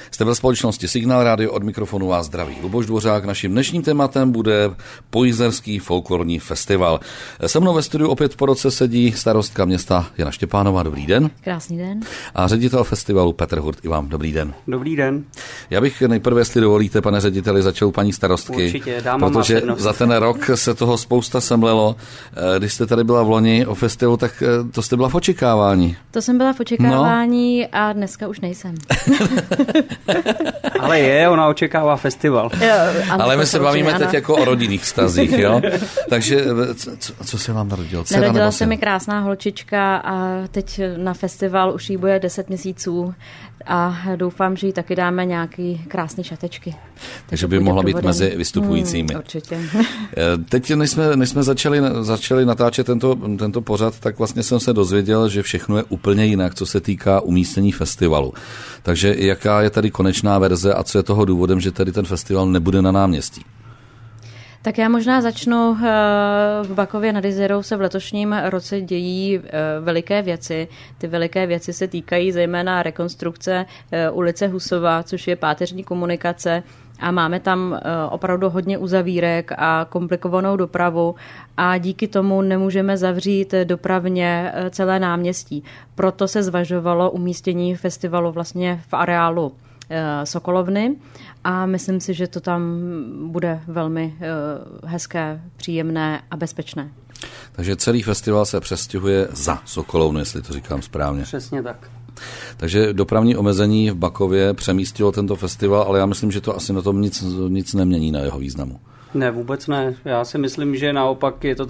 Jste ve společnosti Signál Radio, od mikrofonu vás zdraví Luboš Dvořák. Naším dnešním tématem bude Pojizerský folklorní festival. Se mnou ve studiu opět po roce sedí starostka města Jana Štěpánová. Dobrý den. Krásný den. A ředitel festivalu Petr Hurt. I vám dobrý den. Dobrý den. Já bych nejprve, jestli dovolíte, pane řediteli, začal paní starostky. Určitě, dáma protože má přednost. Za ten rok se toho spousta semlelo. Když jste tady byla v loni o festivalu, tak to jste byla v očekávání. To jsem byla v očekávání a dneska už nejsem. Ale ona očekává festival. Jo, ale my se bavíme teď jako o rodinných vztazích, jo? Takže co se vám narodilo? Narodila se mi krásná holčička a teď na festival už jí bude 10 měsíců a doufám, že jí taky dáme nějaký krásný šatečky. Takže by mohla být mezi vystupujícími. Určitě. Teď, než jsme začali natáčet tento pořad, tak vlastně jsem se dozvěděl, že všechno je úplně jinak, co se týká umístění festivalu. Takže jaká je tady konečná verze a co je toho důvodem, že tady ten festival nebude na náměstí? Tak já možná začnu. V Bakově nad Jizerou se v letošním roce dějí veliké věci. Ty veliké věci se týkají zejména rekonstrukce ulice Husova, což je páteřní komunikace. A máme tam opravdu hodně uzavírek a komplikovanou dopravu a díky tomu nemůžeme zavřít dopravně celé náměstí. Proto se zvažovalo umístění festivalu vlastně v areálu Sokolovny a myslím si, že to tam bude velmi hezké, příjemné a bezpečné. Takže celý festival se přestěhuje za Sokolovnu, jestli to říkám správně. Přesně tak. Takže dopravní omezení v Bakově přemístilo tento festival, ale já myslím, že to asi na tom nic nemění na jeho významu. Ne, vůbec ne. Já si myslím, že naopak je to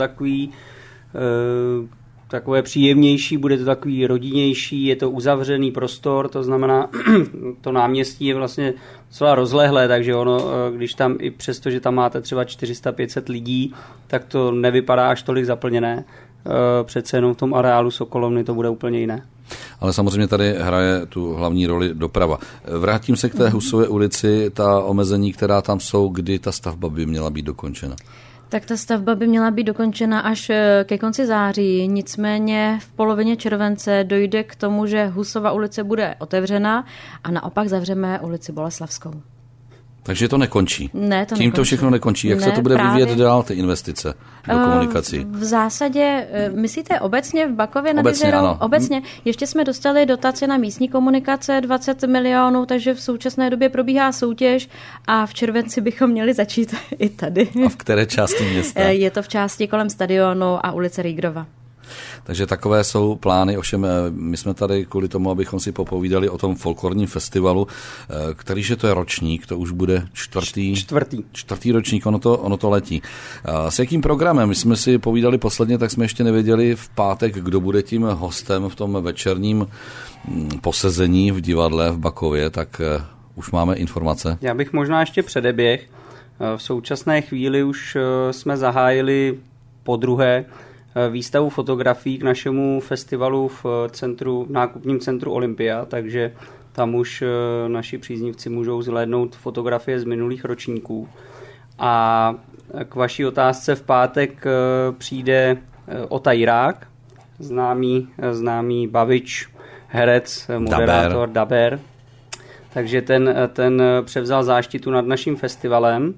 takové příjemnější, bude to takový rodinnější, je to uzavřený prostor, to znamená, to náměstí je vlastně docela rozlehlé, takže ono, když tam i přesto, že tam máte třeba 400-500 lidí, tak to nevypadá až tolik zaplněné. Přece jenom v tom areálu Sokolovny to bude úplně jiné. Ale samozřejmě tady hraje tu hlavní roli doprava. Vrátím se k té Husové ulici, ta omezení, která tam jsou, kdy ta stavba by měla být dokončena. Tak ta stavba by měla být dokončena až ke konci září, nicméně v polovině července dojde k tomu, že Husova ulice bude otevřena a naopak zavřeme ulici Boleslavskou. Takže to nekončí. Ne, to Tím to všechno nekončí. Jak se to bude vyvíjet dál, ty investice do komunikací? V zásadě, myslíte obecně v Bakově nad Jizerou? Obecně. Ještě jsme dostali dotace na místní komunikace 20 milionů, takže v současné době probíhá soutěž a v červenci bychom měli začít i tady. A v které části města? Je to v části kolem stadionu a ulice Rýgrova. Takže takové jsou plány, ovšem my jsme tady kvůli tomu, abychom si popovídali o tom folklorním festivalu, kterýže to je ročník, to už bude čtvrtý ročník, ono to letí. S jakým programem? My jsme si povídali posledně, tak jsme ještě nevěděli v pátek, kdo bude tím hostem v tom večerním posezení v divadle v Bakově, tak už máme informace. Já bych možná ještě předeběh. V současné chvíli už jsme zahájili podruhé výstavu fotografií k našemu festivalu v nákupním centru Olympia, takže tam už naši příznivci můžou zhlédnout fotografie z minulých ročníků. A k vaší otázce v pátek přijde Ota Jirák, známý bavič, herec, moderátor, daber. Takže ten převzal záštitu nad naším festivalem.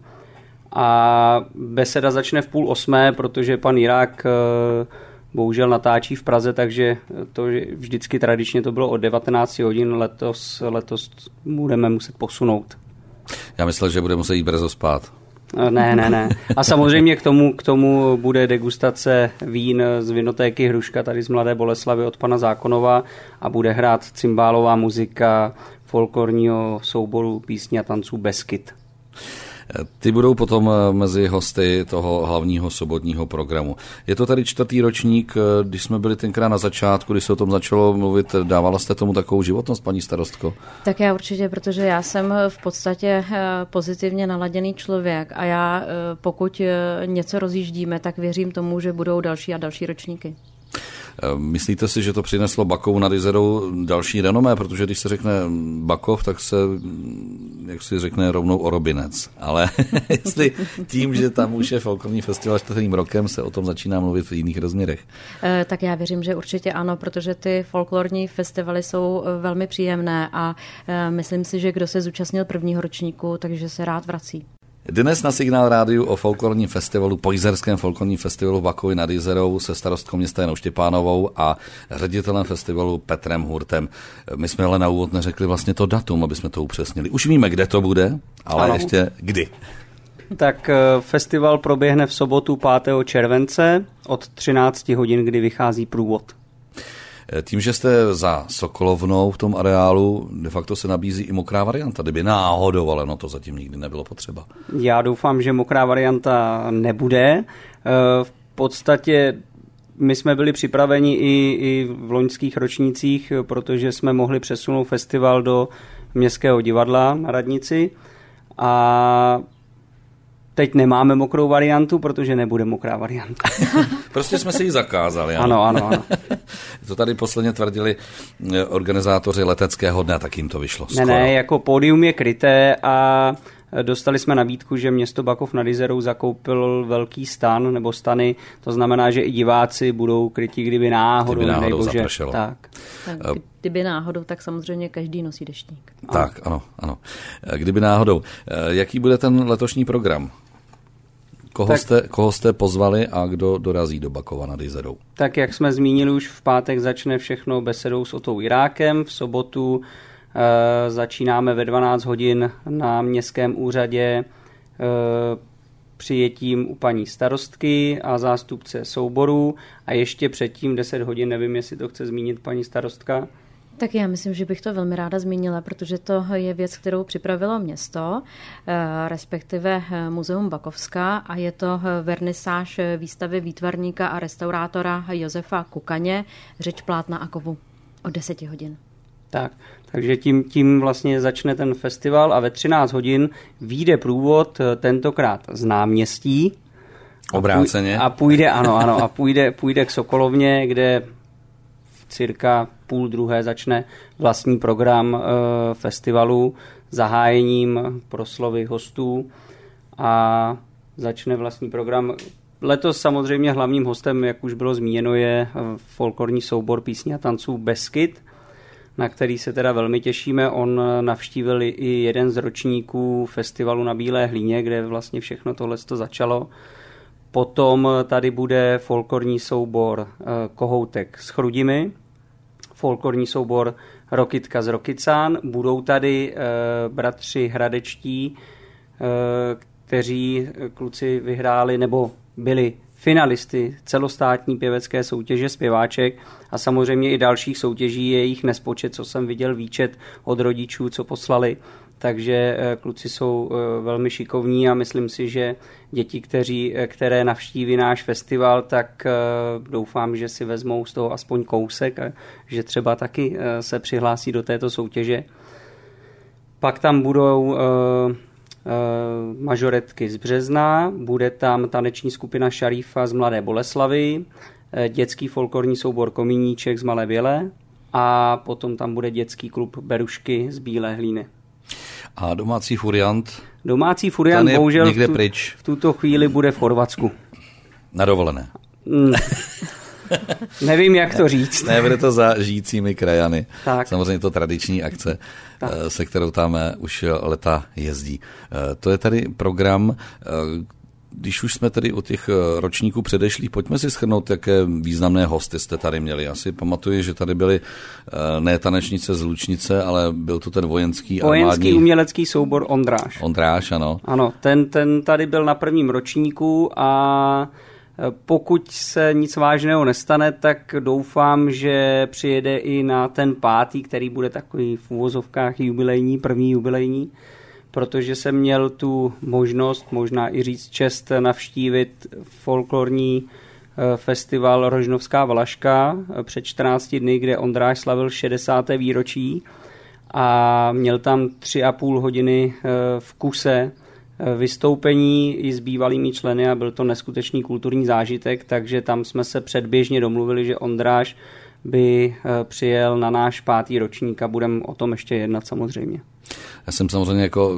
A beseda začne v 7:30, protože pan Jirák bohužel natáčí v Praze, takže to vždycky tradičně to bylo od 19 hodin, letos budeme muset posunout. Já myslel, že bude muset jít brzo spát. Ne. A samozřejmě k tomu bude degustace vín z vinotéky Hruška tady z Mladé Boleslavy od pana Zákonova a bude hrát cymbálová muzika folklorního souboru písní a tanců Beskyd. Ty budou potom mezi hosty toho hlavního sobotního programu. Je to tady 4. ročník, když jsme byli tenkrát na začátku, když se o tom začalo mluvit, dávala jste tomu takovou životnost, paní starostko? Tak já určitě, protože já jsem v podstatě pozitivně naladěný člověk a já pokud něco rozjíždíme, tak věřím tomu, že budou další a další ročníky. Myslíte si, že to přineslo Bakovu nad Jizerou další renomé, protože když se řekne Bakov, tak se jak si řekne, rovnou o Robinec. Ale jestli tím, že tam už je folklorní festival 4. rokem, se o tom začíná mluvit v jiných rozměrech. Tak já věřím, že určitě ano, protože ty folklorní festivaly jsou velmi příjemné a myslím si, že kdo se zúčastnil prvního ročníku, takže se rád vrací. Dnes na Signál rádiu o folklorním festivalu, Pojizerském folklorním festivalu v Bakově nad Jizerou se starostkou města Janou Štěpánovou a ředitelem festivalu Petrem Hurtem. My jsme ale na úvod neřekli vlastně to datum, aby jsme to upřesnili. Už víme, kde to bude, ale ano. Ještě kdy. Tak festival proběhne v sobotu 5. července od 13 hodin, kdy vychází průvod. Tím, že jste za Sokolovnou v tom areálu, de facto se nabízí i mokrá varianta, kdyby náhodou, ale no to zatím nikdy nebylo potřeba. Já doufám, že mokrá varianta nebude. V podstatě my jsme byli připraveni i v loňských ročnících, protože jsme mohli přesunout festival do Městského divadla na radnici a teď nemáme mokrou variantu, protože nebude mokrá varianta. Prostě jsme si ji zakázali. Ano. To tady posledně tvrdili organizátoři leteckého dne, tak jim to vyšlo. Ne, jako pódium je kryté a dostali jsme nabídku, že město Bakov nad Jizerou zakoupil velký stan nebo stany, to znamená, že i diváci budou kryti, kdyby náhodou zapršelo. Tak, kdyby náhodou, tak samozřejmě každý nosí deštník. Tak, ano. Kdyby náhodou. Jaký bude ten letošní program? Koho jste pozvali a kdo dorazí do Bakova nad Jizerou? Tak jak jsme zmínili, už v pátek začne všechno besedou s Otou Jirákem, v sobotu začínáme ve 12 hodin na městském úřadě přijetím u paní starostky a zástupce souborů a ještě předtím 10 hodin, nevím, jestli to chce zmínit paní starostka. Tak já myslím, že bych to velmi ráda zmínila, protože to je věc, kterou připravilo město, respektive Muzeum Bakovska a je to vernisáž výstavy výtvarníka a restaurátora Josefa Kukaně, Řeč plátna a kovu od 10 hodin. Takže tím vlastně začne ten festival a ve 13 hodin vyjde průvod tentokrát z náměstí. Obráceně. A půjde k Sokolovně, kde cirka 12:30 začne vlastní program festivalu zahájením proslovy hostů a začne vlastní program. Letos samozřejmě hlavním hostem, jak už bylo zmíněno, je folklorní soubor písní a tanců Beskyd, na který se teda velmi těšíme. On navštívil i jeden z ročníků festivalu na Bílé hlíně, kde vlastně všechno tohle začalo. Potom tady bude folklorní soubor Kohoutek s Chrudimi, folklorní soubor Rokytka z Rokycán. Budou tady bratři hradečtí, kteří kluci vyhráli nebo byli finalisty celostátní pěvecké soutěže zpěváček a samozřejmě i dalších soutěží, je jich nespočet, co jsem viděl výčet od rodičů, co poslali. Takže kluci jsou velmi šikovní a myslím si, že děti, které navštíví náš festival, tak doufám, že si vezmou z toho aspoň kousek a že třeba taky se přihlásí do této soutěže. Pak tam budou mažoretky z Března, bude tam taneční skupina Šarífa z Mladé Boleslavy, dětský folklorní soubor Komíníček z Malé Bělé a potom tam bude dětský klub Berušky z Bílé Hlíny. A domácí furiant? Domácí furiant bohužel v tuto chvíli bude v Chorvatsku. Na dovolené. Nevím, jak to říct. Ne, bude to za žijícími krajany. Tak. Samozřejmě to tradiční akce, se kterou tam už leta jezdí. To je tady program. Když už jsme tady u těch ročníků předešlých, pojďme si shrnout, jaké významné hosty jste tady měli. Já si pamatuju, že tady byly ne tanečnice z Lučnice, ale byl to ten vojenský umělecký soubor Ondráš. Ondráš, ano. Ano, ten tady byl na prvním ročníku a pokud se nic vážného nestane, tak doufám, že přijede i na ten 5., který bude takový v uvozovkách první jubilejní, protože jsem měl tu možnost, možná i říct čest, navštívit folklorní festival Rožnovská Valaška před 14 dny, kde Ondráš slavil 60. výročí a měl tam 3,5 hodiny v kuse vystoupení i s bývalými členy a byl to neskutečný kulturní zážitek, takže tam jsme se předběžně domluvili, že Ondráš by přijel na náš 5. ročník a budeme o tom ještě jednat samozřejmě. Já jsem samozřejmě jako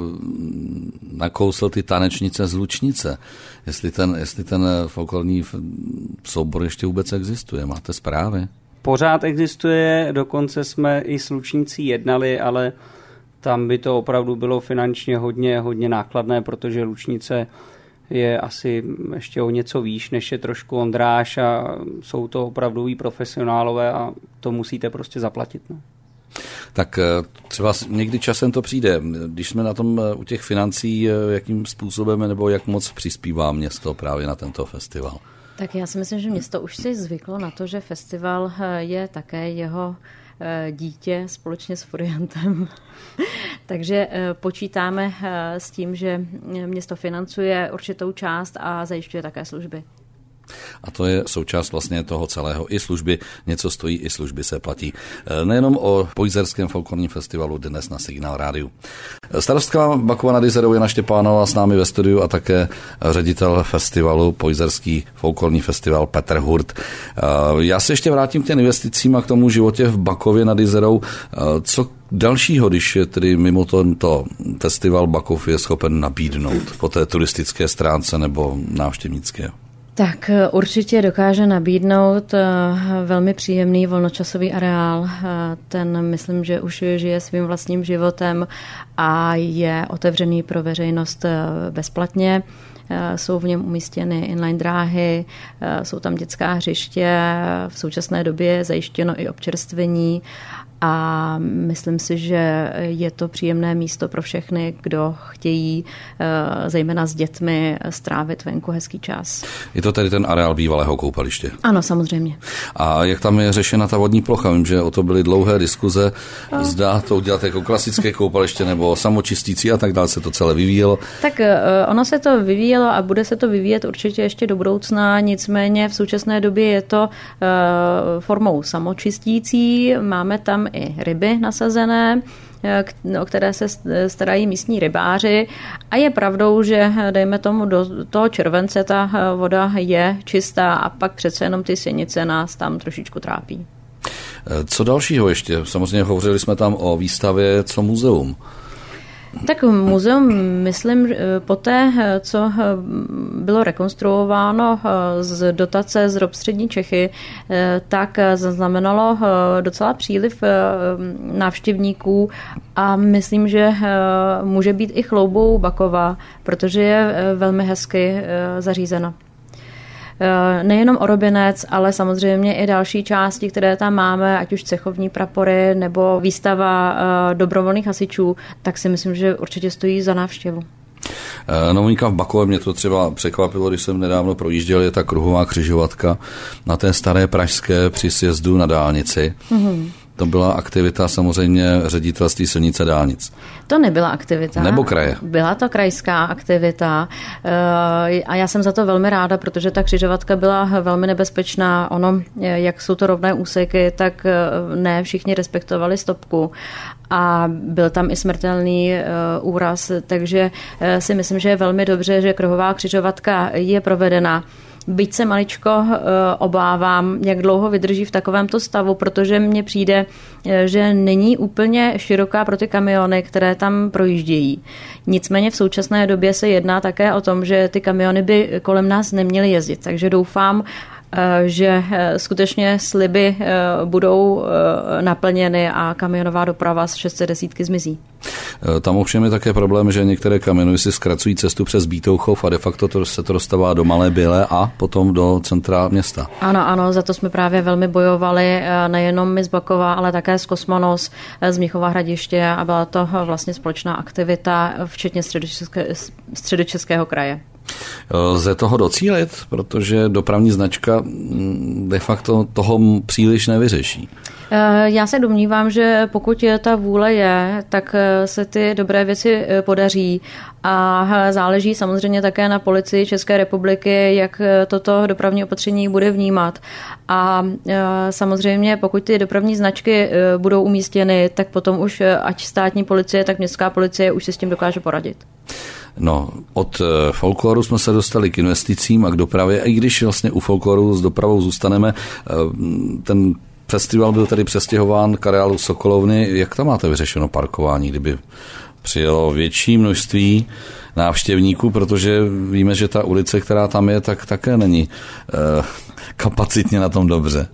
nakousl ty tanečnice z Lučnice. Jestli ten folklorní soubor ještě vůbec existuje. Máte zprávy? Pořád existuje, dokonce jsme i s Lučnicí jednali, ale tam by to opravdu bylo finančně hodně nákladné, protože Lučnice je asi ještě o něco výš, než je trošku Ondráž a jsou to opravdoví profesionálové a to musíte prostě zaplatit. No. Tak třeba někdy časem to přijde. Když jsme na tom u těch financí, jakým způsobem nebo jak moc přispívá město právě na tento festival? Tak já si myslím, že město už si zvyklo na to, že festival je také jeho dítě společně s Furiantem. Takže počítáme s tím, že město financuje určitou část a zajišťuje také služby. A to je součást vlastně toho celého. I služby něco stojí, i služby se platí. Nejenom o Pojizerském folklorním festivalu dnes na Signál rádiu. Starostka Bakova nad Jizerou Jana Štěpánová s námi ve studiu a také ředitel festivalu Pojizerský folklorní festival Petr Hurt. Já se ještě vrátím k těm investicím a k tomu životě v Bakově nad Jizerou. Co dalšího, když je tedy mimo tento festival Bakov je schopen nabídnout po té turistické stránce nebo návštěvnické? Tak určitě dokáže nabídnout velmi příjemný volnočasový areál. Ten myslím, že už žije svým vlastním životem a je otevřený pro veřejnost bezplatně. Jsou v něm umístěny inline dráhy, jsou tam dětská hřiště, v současné době je zajištěno i občerstvení a myslím si, že je to příjemné místo pro všechny, kdo chtějí zejména s dětmi strávit venku hezký čas. Je to tedy ten areál bývalého koupaliště? Ano, samozřejmě. A jak tam je řešena ta vodní plocha? Vím, že o to byly dlouhé diskuze. Zda to udělat jako klasické koupaliště nebo samočistící a tak dále se to celé vyvíjelo? Tak ono se to vyvíjelo a bude se to vyvíjet určitě ještě do budoucna, nicméně v současné době je to formou samočistící. Máme tam i ryby nasazené, o které se starají místní rybáři a je pravdou, že dejme tomu do toho července ta voda je čistá a pak přece jenom ty sinice nás tam trošičku trápí. Co dalšího ještě? Samozřejmě hovořili jsme tam o výstavě, co muzeum? Tak muzeum, myslím, poté, co bylo rekonstruováno z dotace z ROP Střední Čechy, tak zaznamenalo docela příliv návštěvníků a myslím, že může být i chloubou Bakova, protože je velmi hezky zařízena. Nejenom Orobinec, ale samozřejmě i další části, které tam máme, ať už cechovní prapory nebo výstava dobrovolných hasičů, tak si myslím, že určitě stojí za návštěvu. Novinka v Bakově mě to třeba překvapilo, když jsem nedávno projížděl, je ta kruhová křižovatka na té staré pražské při sjezdu na dálnici. Mm-hmm. To byla aktivita samozřejmě ředitelství silnice dálnic. To nebyla aktivita. Nebo kraje. Byla to krajská aktivita a já jsem za to velmi ráda, protože ta křižovatka byla velmi nebezpečná. Ono, jak jsou to rovné úseky, tak ne všichni respektovali stopku a byl tam i smrtelný úraz, takže si myslím, že je velmi dobře, že kruhová křižovatka je provedena. Byť se maličko obávám, jak dlouho vydrží v takovémto stavu, protože mně přijde, že není úplně široká pro ty kamiony, které tam projíždějí. Nicméně v současné době se jedná také o tom, že ty kamiony by kolem nás neměly jezdit, takže doufám, že skutečně sliby budou naplněny a kamionová doprava z 610 zmizí. Tam ovšem je také problém, že některé kamiony si zkracují cestu přes Bítouchov a de facto se to dostává do Malé Bělé a potom do centra města. Ano, za to jsme právě velmi bojovali, nejenom my z Bakova, ale také z Kosmonos, z Mnichova Hradiště a byla to vlastně společná aktivita, včetně Středočeského kraje. Lze toho docílit, protože dopravní značka de facto toho příliš nevyřeší. Já se domnívám, že pokud ta vůle je, tak se ty dobré věci podaří a záleží samozřejmě také na Policii České republiky, jak toto dopravní opatření bude vnímat. A samozřejmě pokud ty dopravní značky budou umístěny, tak potom už ať státní policie, tak městská policie už si s tím dokáže poradit. No, od folkloru jsme se dostali k investicím a k dopravě, a i když vlastně u folkloru s dopravou zůstaneme, ten festival byl tady přestěhován k areálu Sokolovny. Jak tam máte vyřešeno parkování, kdyby přijelo větší množství návštěvníků, protože víme, že ta ulice, která tam je, tak také není kapacitně na tom dobře.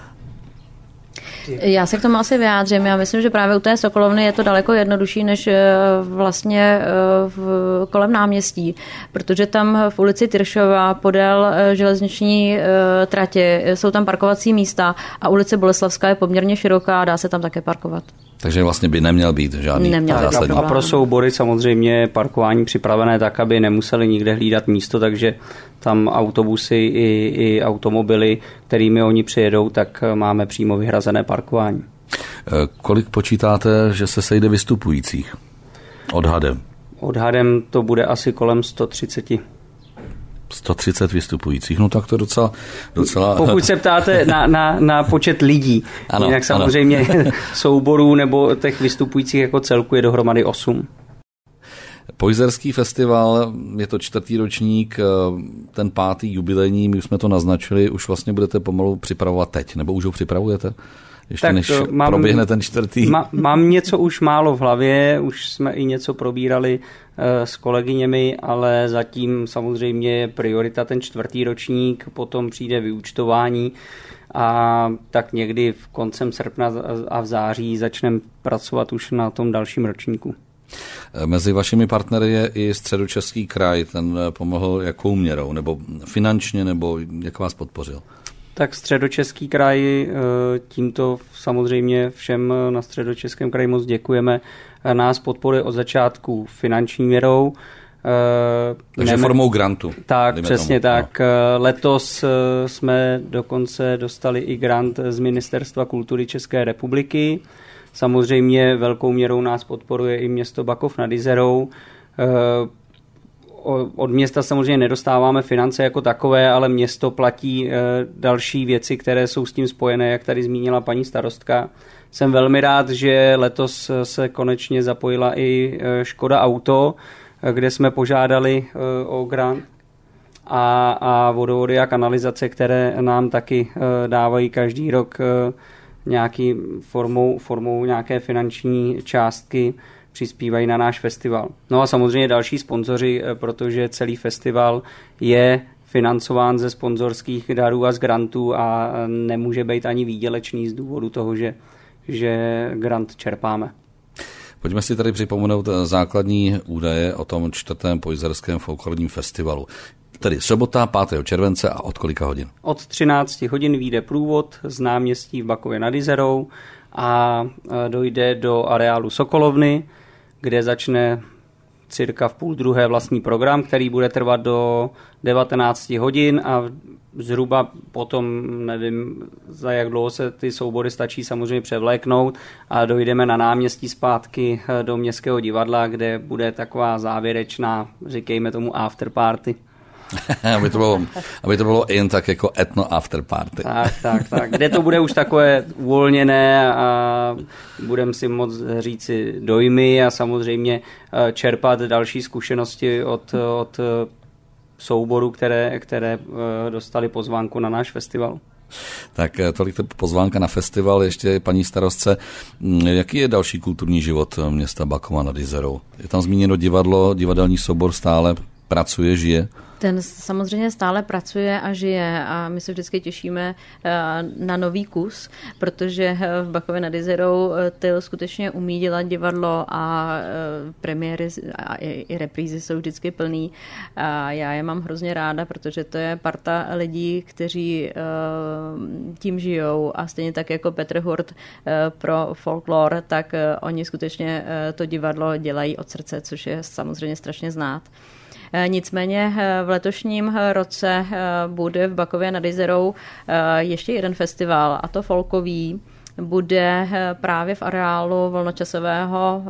Já se k tomu asi vyjádřím. Já myslím, že právě u té Sokolovny je to daleko jednodušší než vlastně kolem náměstí, protože tam v ulici Tyršova podél železniční tratě jsou tam parkovací místa a ulice Boleslavská je poměrně široká a dá se tam také parkovat. Takže vlastně by neměl být žádný zásadní. A pro soubory samozřejmě parkování připravené tak, aby nemuseli nikde hlídat místo, takže tam autobusy i automobily, kterými oni přijedou, tak máme přímo vyhrazené parkování. Kolik počítáte, že se sejde vystupujících? Odhadem? Odhadem to bude asi kolem 130. 130 vystupujících, no tak to docela... Pokud se ptáte na počet lidí, ano, jinak samozřejmě ano. Souborů nebo těch vystupujících jako celku je dohromady 8. Pojzerský festival, je to 4. ročník, ten 5. jubilejní, my už jsme to naznačili, už vlastně budete pomalu připravovat teď, nebo už ho připravujete? Ještě tak než proběhne ten 4. Mám něco už málo v hlavě, už jsme i něco probírali s kolegyněmi, ale zatím samozřejmě je priorita ten 4. ročník, potom přijde vyúčtování a tak někdy v koncem srpna a v září začneme pracovat už na tom dalším ročníku. Mezi vašimi partnery je i Středočeský kraj, ten pomohl jakou měrou, nebo finančně, nebo jak vás podpořil? Tak Středočeský kraj, tímto samozřejmě všem na Středočeském kraji moc děkujeme, nás podporuje od začátku finanční měrou. Takže formou grantu. Tak, přesně tomu. Tak. Letos jsme dokonce dostali i grant z Ministerstva kultury České republiky. Samozřejmě velkou měrou nás podporuje i město Bakov nad Jizerou. Od města samozřejmě nedostáváme finance jako takové, ale město platí další věci, které jsou s tím spojené, jak tady zmínila paní starostka. Jsem velmi rád, že letos se konečně zapojila i Škoda Auto, kde jsme požádali o grant a vodovody a kanalizace, které nám taky dávají každý rok nějaký formou nějaké finanční částky, přispívají na náš festival. No a samozřejmě další sponzoři, protože celý festival je financován ze sponzorských darů a z grantů a nemůže být ani výdělečný z důvodu toho, že grant čerpáme. Pojďme si tady připomenout základní údaje o tom 4. Pojzerském folklorním festivalu. Tedy sobota 5. července a od kolika hodin? Od 13 hodin vyjde průvod z náměstí v Bakově nad Jizerou a dojde do areálu Sokolovny, kde začne cirka v 11:30 vlastní program, který bude trvat do 19 hodin a zhruba potom, nevím, za jak dlouho se ty soubory stačí samozřejmě převléknout a dojdeme na náměstí zpátky do Městského divadla, kde bude taková závěrečná, říkejme tomu, afterparty. aby to bylo jen tak jako etno afterparty. Tak. Kde to bude už takové uvolněné a budeme si moct říci dojmy a samozřejmě čerpat další zkušenosti od souborů, které dostali pozvánku na náš festival. Tak tolik pozvánka na festival. Ještě paní starostce, jaký je další kulturní život města Bakova nad Jizerou? Je tam zmíněno divadlo, divadelní soubor stále pracuje, žije? Ten samozřejmě stále pracuje a žije a my se vždycky těšíme na nový kus, protože v Bakově nad Jizerou Tyl skutečně umí dělat divadlo a premiéry a i reprízy jsou vždycky plný. A já je mám hrozně ráda, protože to je parta lidí, kteří tím žijou a stejně tak jako Petr Hurt pro folklor, tak oni skutečně to divadlo dělají od srdce, což je samozřejmě strašně znát. Nicméně v letošním roce bude v Bakově nad Jizerou ještě jeden festival, a to folkový. Bude právě v areálu volnočasového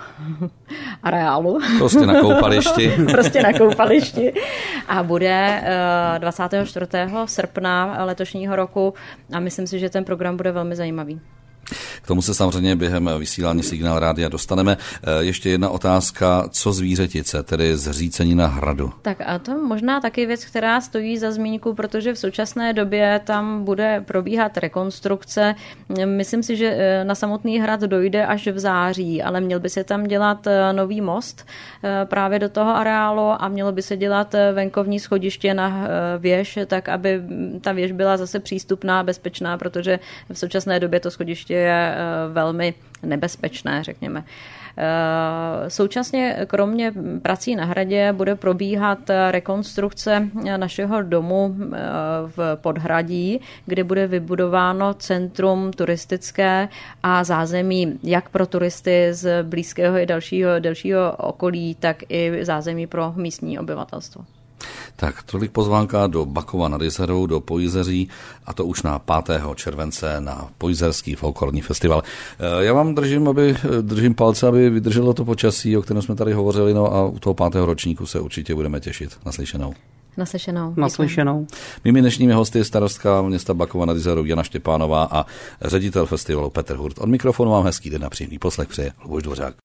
areálu. Prostě na koupališti. Prostě na koupališti. A bude 24. srpna letošního roku a myslím si, že ten program bude velmi zajímavý. tomu se samozřejmě během vysílání Signál Rádia dostaneme. Ještě jedna otázka, co Zvířetice, tedy zřícenina hradu? Tak a to možná taky věc, která stojí za zmínku, protože v současné době tam bude probíhat rekonstrukce. Myslím si, že na samotný hrad dojde až v září, ale měl by se tam dělat nový most právě do toho areálu a mělo by se dělat venkovní schodiště na věž, tak aby ta věž byla zase přístupná, bezpečná, protože v současné době to schodiště je velmi nebezpečné, řekněme. Současně kromě prací na hradě bude probíhat rekonstrukce našeho domu v Podhradí, kde bude vybudováno centrum turistické a zázemí jak pro turisty z blízkého i dalšího okolí, tak i zázemí pro místní obyvatelstvo. Tak, tolik pozvánka do Bakova nad Jizerou, do Pojizeří, a to už na 5. července na Pojizerský folklorní festival. Já vám držím palce, aby vydrželo to počasí, o kterém jsme tady hovořili, no a u toho 5. ročníku se určitě budeme těšit. Naslyšenou. Naslyšenou. Mými dnešními hosty je starostka města Bakova nad Jizerou Jana Štěpánová a ředitel festivalu Petr Hurt. Od mikrofonu vám hezký den a příjemný poslech přeje Luboš Dvořák.